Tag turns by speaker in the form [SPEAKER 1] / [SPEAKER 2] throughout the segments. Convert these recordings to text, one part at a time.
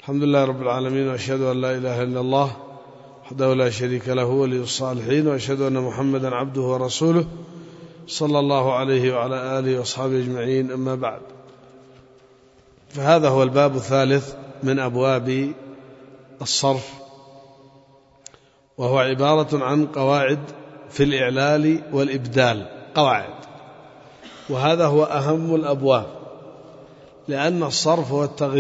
[SPEAKER 1] الحمد لله رب العالمين، وأشهد أن لا إله إلا الله وحده لا شريك له ولي الصالحين، وأشهد أن محمدا عبده ورسوله صلى الله عليه وعلى آله وأصحابه أجمعين. أما بعد، فهذا هو الباب الثالث من أبواب الصرف، وهو عبارة عن قواعد في الإعلال والإبدال، قواعد، وهذا هو أهم الأبواب، لأن الصرف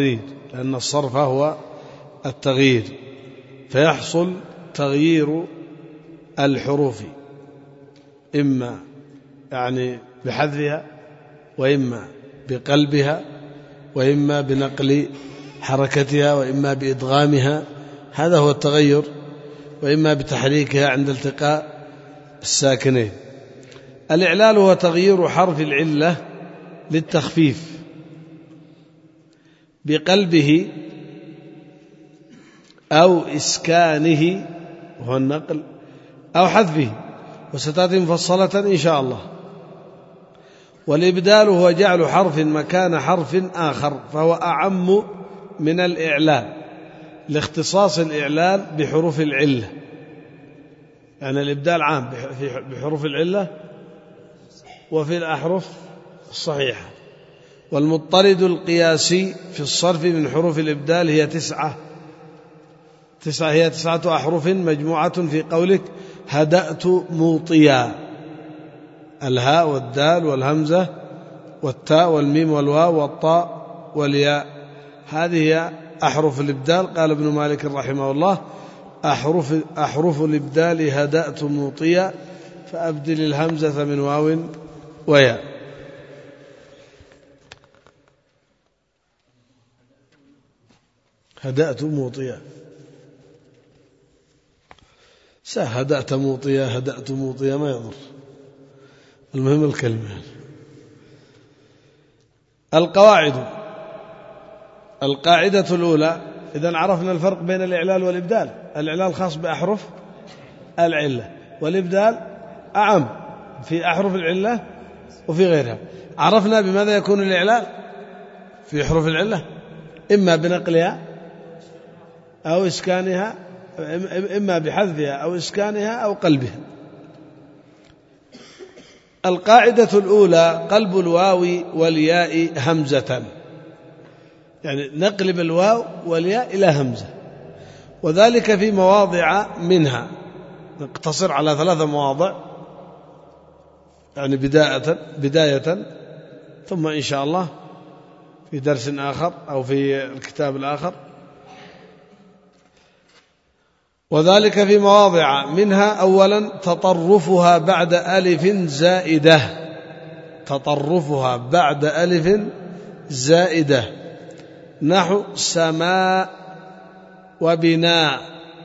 [SPEAKER 1] هو التغيير، فيحصل تغيير الحروف إما بحذفها، وإما بقلبها، وإما بنقل حركتها، وإما بإدغامها، هذا هو التغير، وإما بتحريكها عند التقاء الساكنين. الإعلال هو تغيير حرف العلة للتخفيف بقلبه أو إسكانه وهو النقل، أو حذفه، وستأتي مفصلة إن شاء الله. والإبدال هو جعل حرف مكان حرف آخر، فهو أعم من الإعلال لاختصاص الإعلال بحروف العلة، يعني الإبدال عام بحروف العلة وفي الأحرف الصحيحة. والمضطرد القياسي في الصرف من حروف الإبدال هي تسعة أحرف مجموعة في قولك هدأت موطيا، الهاء والدال والهمزة والتاء والميم والواو والطاء والياء، هذه هي أحرف الإبدال. قال ابن مالك رحمه الله: أحرف الإبدال هدأت موطيا، فأبدل الهمزة من واو وياء. هدأت موطيا، هدأت موطيا ما يضر، المهم الكلمة. القاعدة الأولى، إذن عرفنا الفرق بين الإعلال والإبدال. الإعلال خاص بأحرف العلة، والإبدال أعم في أحرف العلة وفي غيرها. عرفنا بماذا يكون الإعلال في حروف العلة، إما بنقلها أو إسكانها، إما بحذفها أو إسكانها أو قلبها. القاعدة الأولى: قلب الواو والياء همزة، يعني نقلب الواو والياء إلى همزة، وذلك في مواضع منها، نقتصر على 3 مواضع، يعني بداية، ثم إن شاء الله في درس آخر أو في الكتاب الآخر. وذلك في مواضع منها: أولا تطرفها بعد ألف زائدة، نحو سماء وبناء،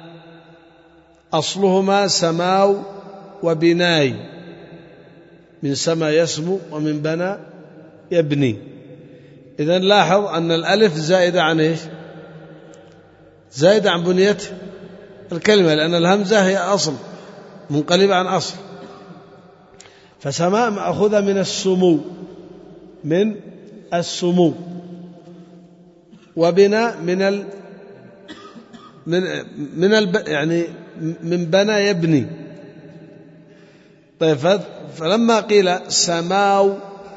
[SPEAKER 1] أصلهما سماو وبناي، من سما يسمو ومن بنى يبني. إذن لاحظ أن الألف زائدة عن إيش؟ زائدة عن بنية الكلمة، لأن الهمزة هي أصل منقلبة عن أصل. فسماء مأخوذة من السمو، وبناء من بنى يبني. طيب، فلما قيل سماو،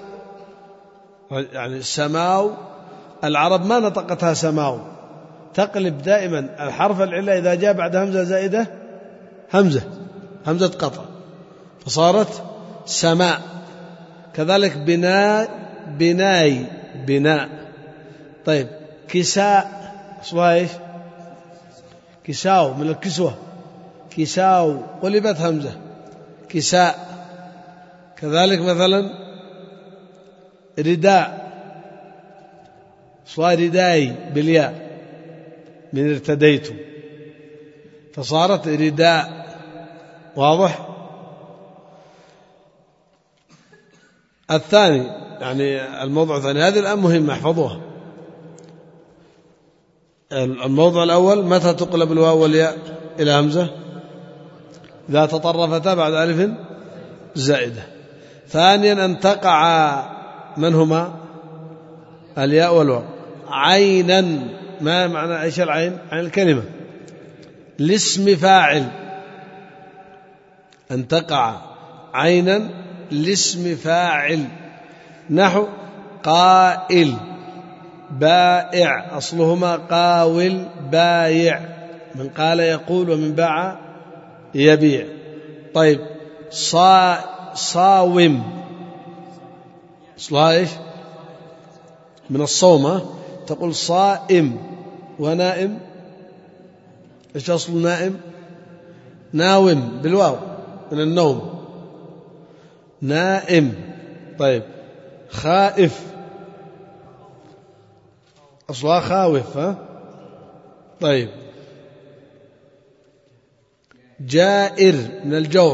[SPEAKER 1] يعني سماو، العرب ما نطقتها سماو، تقلب دائما الحرف العلة إذا جاء بعد همزة زائدة همزة قطع، فصارت سماء. كذلك بناء. طيب، كساء، أصلها إيش؟ كساو، من الكسوة، كساو، قلبت همزة، كساء. كذلك مثلا رداء، أصلها رداي بالياء، من ارتديت، فصارت رداء. واضح؟ الثاني، يعني الموضوع الثاني، هذه الآن مهمة احفظوها. الموضوع الأول: متى تقلب الواو والياء إلى همزة؟ إذا تطرفتا بعد ألف زائدة. ثانيا: أن تقع من هما؟ الياء والواو عينا ما معنى إيش العين؟ عين الكلمة. لاسم فاعل، أن تقع عينا لاسم فاعل، نحو قائل بائع، أصلهما قاول بايع، من قال يقول ومن باع يبيع. طيب صاوم أصلها إيش؟ من الصوم، تقول صائم. ونائم إيش أصل نائم؟ ناوم بالواو من النوم، نائم. طيب خائف أصلها خاوف، ها؟ طيب جائر من الجور،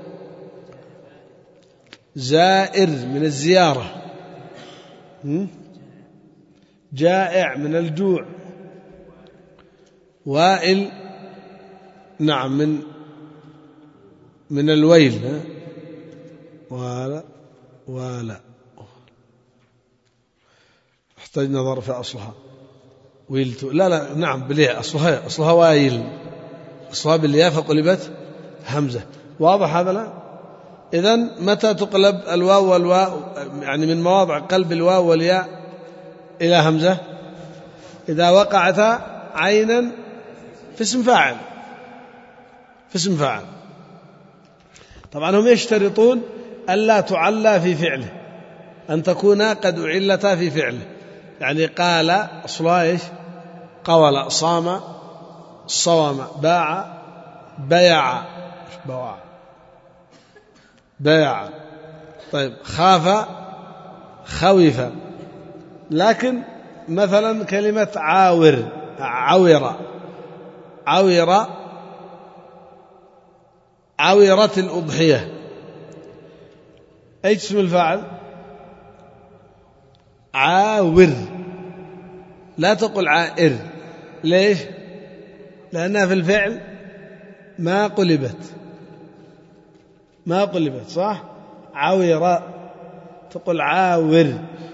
[SPEAKER 1] زائر من الزيارة، جائع من الجوع، وائل نعم من الويل، ولا احتاج نظر في أصلها. ويلت لا نعم بالياء، أصلها وايل، أصلها بالياء فقلبت همزة. واضح هذا؟ لا. إذن متى تقلب الواو والواو، يعني من مواضع قلب الواو والياء إلى همزة؟ إذا وقعتا عينا في اسم فاعل، في اسم فاعل. طبعا هم يشترطون ألا تعلى في فعله، أن تكونا قد أعلتا في فعله. يعني قال أصلها إيش؟ قول، صام صوم، باع بيع بيع. طيب خاف خوف. لكن مثلا كلمة عورت الأضحية، أي اسم الفاعل؟ عاور، لا تقل عائر. ليش؟ لأنها في الفعل ما قلبت، صح؟ عور تقول عاور.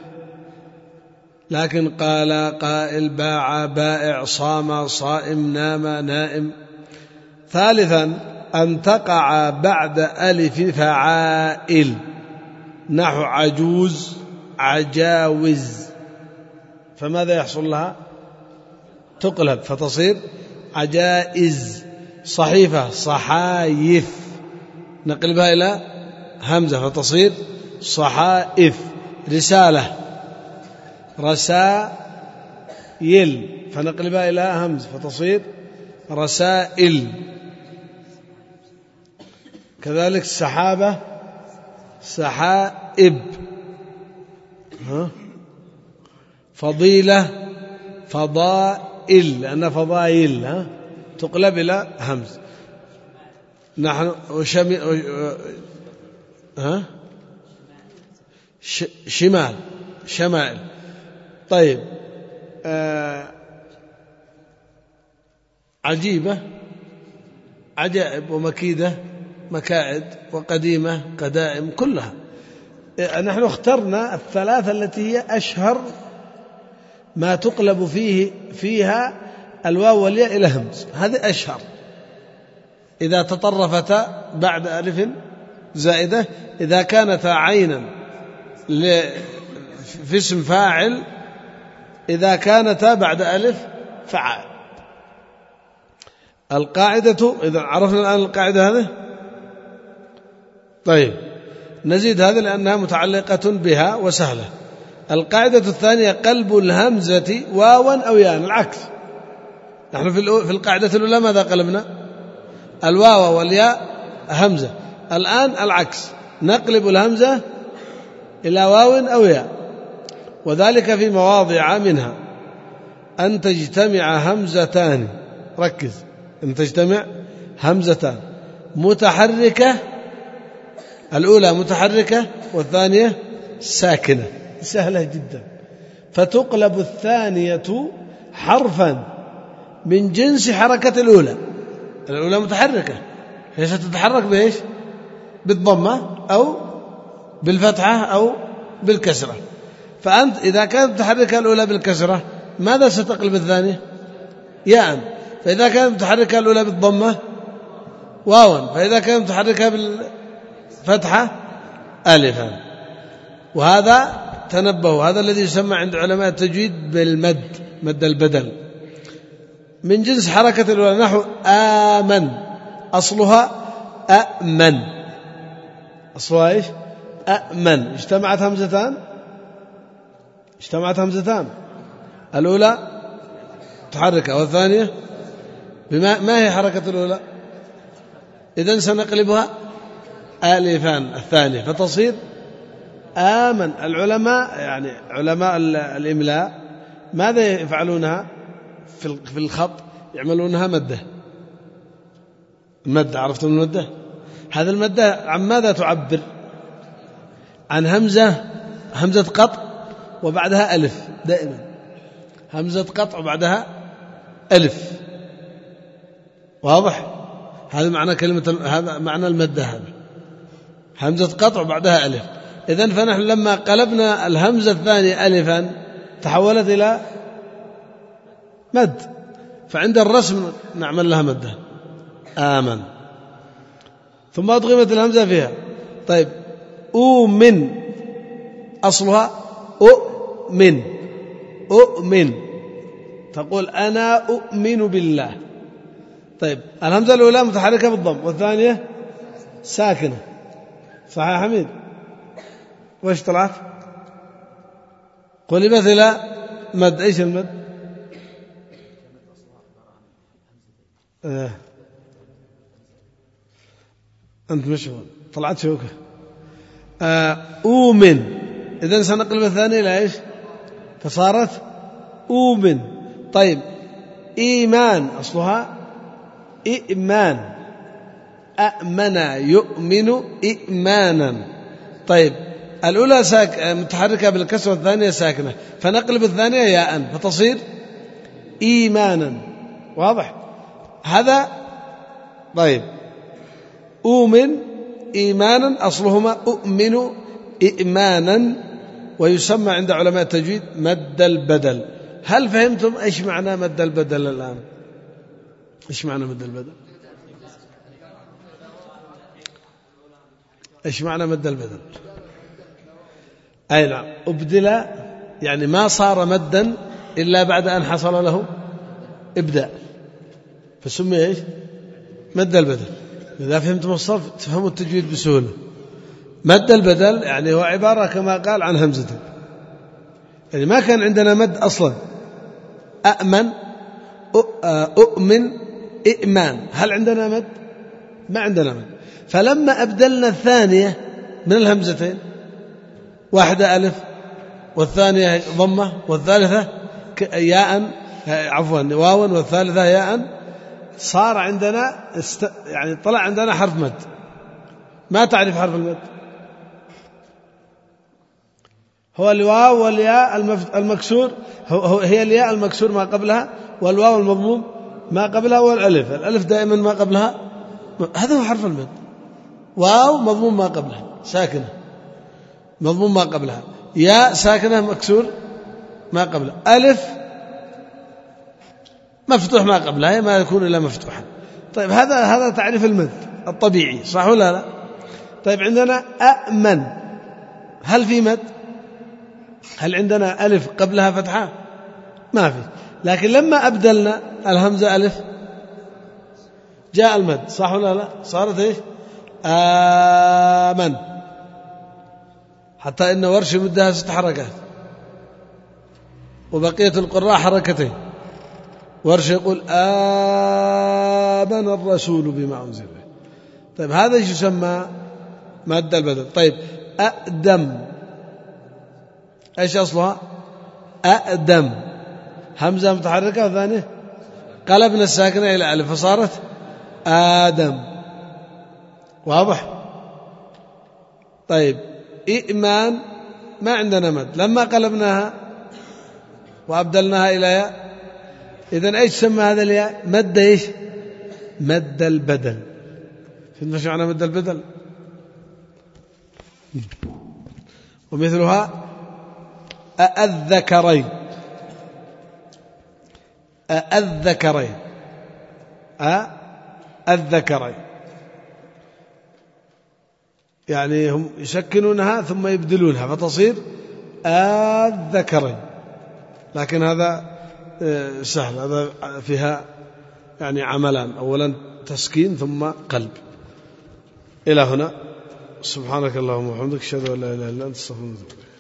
[SPEAKER 1] لكن قال قائل، باع بائع، صام صائم، نام نائم. ثالثا أن تقع بعد ألف فعائل، نحو عجوز عجاوز، فماذا يحصل لها؟ تقلب فتصير عجائز. صحيفة صحايف، نقلبها إلى همزة فتصير صحائف. رسالة رسائل، فنقلبها إلى همزة فتصير رسائل. كذلك سحابة سحائب. فضيلة فضائل، لأن فضائل تقلب إلى همز. نحن شمال. طيب عجيبة عجائب، ومكيدة مكائد، وقديمة قدائم، كلها. نحن اخترنا الثلاثة التي هي أشهر ما تقلب فيها الواو والياء إلى همز، هذه أشهر. إذا تطرفتا بعد ألف زائدة، إذا كانتا عينا في اسم فاعل، إذا كانتا بعد ألف فعال. القاعدة، إذا عرفنا الآن القاعدة هذه. طيب نزيد هذا لأنها متعلقة بها وسهلة. القاعدة الثانية قلب الهمزة واوا أو ياء، العكس. نحن في القاعدة الأولى ماذا قلبنا؟ الواو والياء همزة. الآن العكس، نقلب الهمزة إلى واو أو ياء، وذلك في مواضع منها: أن تجتمع همزتان، ركز، أن تجتمع همزتان متحركة، الأولى متحركة والثانية ساكنة، سهلة جدا. فتقلب الثانية حرفا من جنس حركة الأولى متحركة، هي ستتحرك بإيش؟ بالضمة أو بالفتحة أو بالكسرة. فأنت إذا كانت متحركة الأولى بالكسرة، ماذا ستقلب الثانية؟ ياء. فإذا كانت متحركة الأولى بالضمة واوا، فإذا كانت متحركة بالفتحة ألفا. وهذا تنبهوا، هذا الذي يسمى عند علماء التجويد بالمد، مد البدل، من جنس حركة الأولى. نحو آمن، أصلها أأمن، أصلها إيش؟ أأمن. اجتمعت همزتان، الأولى تحركة والثانية ما هي حركة الأولى؟ إذن سنقلبها ألفان الثانية فتصير آمن. العلماء يعني علماء الإملاء ماذا يفعلونها في الخط؟ يعملونها مدة. عرفتم المدة؟ هذا المدة عن ماذا تعبر؟ عن همزة قطع وبعدها ألف، دائما همزة قطع وبعدها ألف. واضح؟ هذا معنى هذا معنى المدة، هذا همزة قطع وبعدها ألف. إذن فنحن لما قلبنا الهمزة الثانية ألفا تحولت إلى مد، فعند الرسم نعمل لها مدة آمن، ثم أضغمت الهمزة فيها. طيب أؤمن، أصلها أؤمن، تقول أنا أؤمن بالله. طيب الهمزة الأولى متحركة بالضم والثانية ساكنة، صحيح يا حميد؟ وإيش طلعت؟ قلبت إلى مد. إيش المد؟ أنت مشغول، طلعت شوكة. أؤمن، إذن سنقلب الثانية إلى إيش؟ فصارت أؤمن. طيب إيمان، أصلها إئمان، أأمن يؤمن إئمانا. طيب الأولى متحركة بالكسر والثانية ساكنة، فنقلب الثانية ياء فتصير إيمانا. واضح هذا؟ طيب أؤمن إيمانا، أصلهما أؤمن إئمانا، ويسمى عند علماء التجويد مد البدل. هل فهمتم إيش معنى مد البدل الآن؟ إيش معنى مد البدل؟ إيش معنى مد البدل؟ أي نعم، أبدل يعني ما صار مدا إلا بعد أن حصل له إبداء، فسمي إيش؟ مد البدل. إذا فهمتم الصرف تفهموا التجويد بسهولة. مد البدل يعني هو عبارة كما قال عن همزة، يعني ما كان عندنا مد أصلا. أأمن، أؤمن، إئمان، هل عندنا مد؟ ما عندنا مد. فلما أبدلنا الثانية من الهمزتين، واحدة ألف والثانية ضمة والثالثة ياء، عفوا واوا والثالثة ياء، صار عندنا يعني طلع عندنا حرف مد. ما تعرف حرف المد؟ هو الواو والياء المكسور، هي الياء المكسور ما قبلها، والواو المضموم ما قبلها، والألف، الألف دائما ما قبلها، هذا هو حرف المد. واو مضموم ما قبلها ساكنة، مضموم ما قبلها، ياء ساكنة مكسور ما قبلها، ألف مفتوح ما قبلها، ما يكون إلا مفتوحا. طيب هذا تعريف المد الطبيعي، صح ولا لا؟ طيب عندنا أأمن، هل في مد؟ هل عندنا ألف قبلها فتحة؟ ما في. لكن لما أبدلنا الهمزة ألف جاء المد، صح ولا لا؟ صارت إيش؟ آمن. حتى إن ورش مدها 6 حركات وبقية القراء حركتين. ورش يقول آمن الرسول بما أنزل به. طيب هذا يسمى مد البدل. طيب أقدم، إيش أصلها؟ أقدم، همزة متحركة وثانية قلبنا الساكنة إلى ألف فصارت آدم. واضح؟ طيب إئمان ما عندنا مد، لما قلبناها وأبدلناها إلى ياء، إذن إيش سمى هذا الياء؟ مد إيش؟ مد البدل. فهمت شو معنى مد البدل؟ ومثلها الذكرين، الذكرين الذكرين، يعني هم يسكنونها ثم يبدلونها فتصير الذكرين، لكن هذا سهل، هذا فيها يعني عملان، أولا تسكين ثم قلب. إلى هنا، سبحانك اللهم وبحمدك، أشهد أن لا إله إلا أنت، استغفرك.